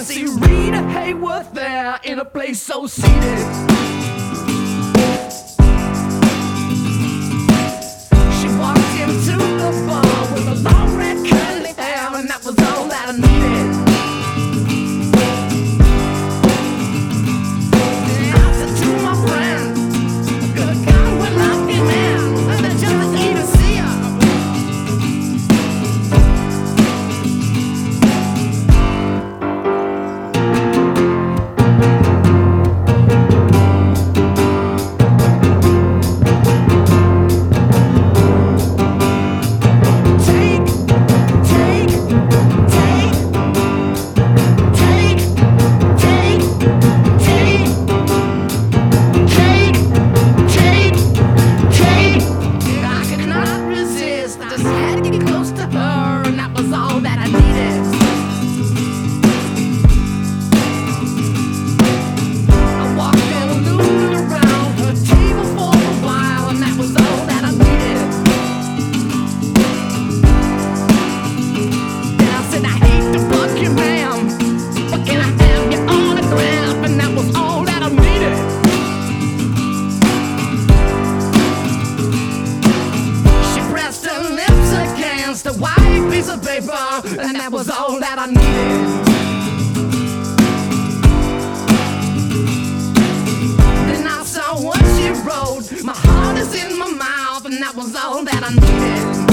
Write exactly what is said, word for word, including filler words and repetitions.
see Rita Hayworth there in a place so seated. She walked into the bar with a long red curly hair, and that was all that I needed. I said to my friend, good God, we're lucky man, and I just even see her. A white piece of paper, and that was all that I needed. Then I saw what she wrote, my heart is in my mouth, and that was all that I needed.